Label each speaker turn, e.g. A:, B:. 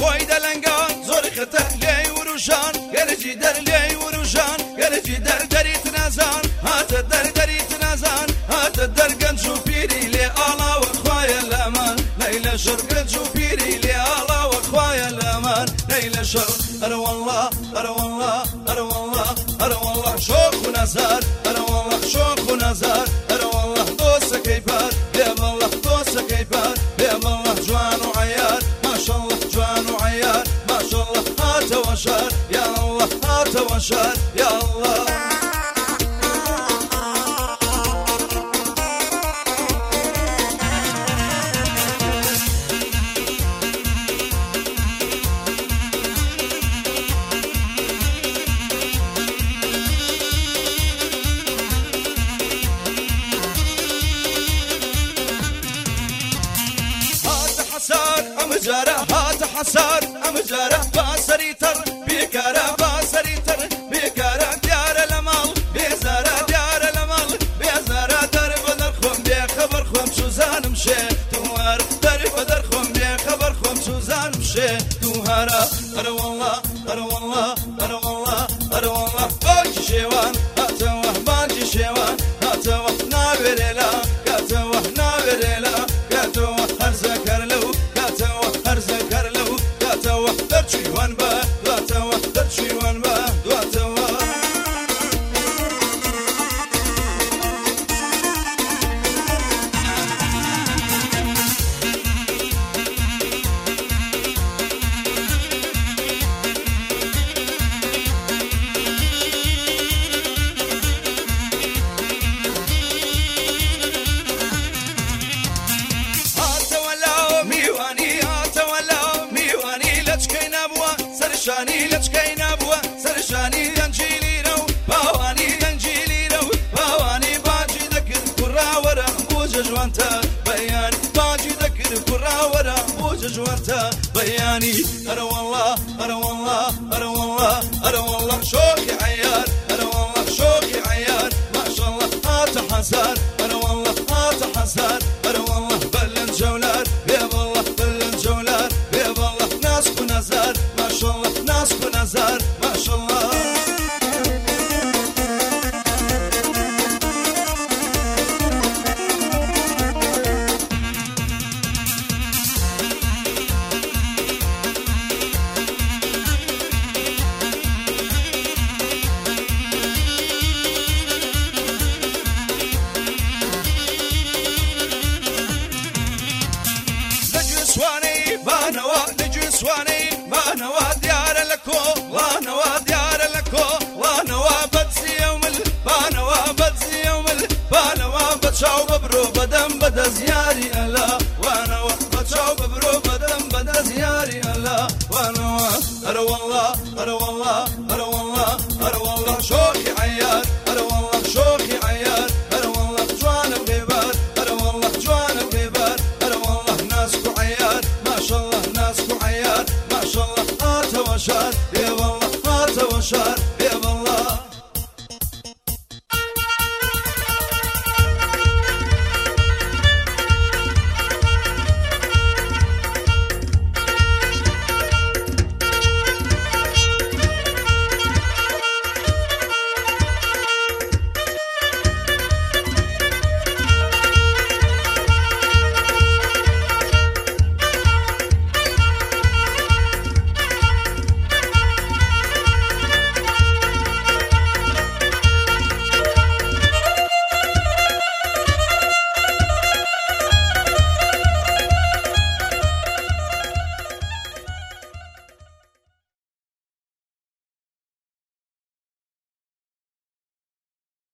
A: خۆی دەلەنگان زۆر خەتە لێی وروژان گەرجی دەر لێی وروژان گەرجی دەردەریت نازان هاتە دەردەریت نازان هاتە دەرگەنج و پیری لێ ئاڵاوە خوایە لەمان لەیلە شەڕ گەنج و پیری لێ ئاڵاوە خوایە لەمان لەیلە شەڕ ئەرە وەڵڵا ئەرە وەڵڵا ئەرە وەڵڵا ئەرە وەڵڵا شۆخ و نەزار ئەرە وەڵڵا شۆخ و نەزار ئەرە وەڵڵا دۆسەکەی پار بێ بەڵڵا دۆسەکەی پار بێ بەڵڵا جوان و عەیار ماشەڵڵا جوان و عەیار ماشەڵڵا هاتەوە شار یا ئەڵڵا هاتەوە شار یا ئەڵڵا هات حسار أمجارة باسري تر بيكارة باسري تر بيكارة ديار المال بيزارة ديار المال بيزارة در بدر خم بيخبر خم شو زانم شي توار در بدر خم بيخبر خم شو زانم شي توهارا أرى والله أرى والله أرى والله أرى والله باجي شيوان هاتوه باجي شيوان هاتوه نابريلا هاتوه نابريلا هاتوه هرزكر لو هرزكر لو هاتوه درشيوان با هاتوه درشيوان با هاتوه سرشانی لچکای نبوه سرشانی انجیلی رو باوانی انجیلی رو باوانی باجی دکر کرا ورا بوج جوانتا بیانی باجی دکر کرا ورا بوج جوانتا بیانی ارى والله ارى والله ارى والله ارى والله شوقي عيار ارى والله شوقي عيار ما شاء الله هات حسار ارى والله هات حسار ارى والله بلن جولار يا والله بلن جولار يا والله ناس ونزار ما شاء الله ناس ونزار ما شاء الله نجسواني بانوا نجسواني بانوا ديار لكو وانوا ديار لكو وانوا بدزي يوم بانوا بدزي يوم بانوا بتشاو ببرو بدم بدز ياري ألا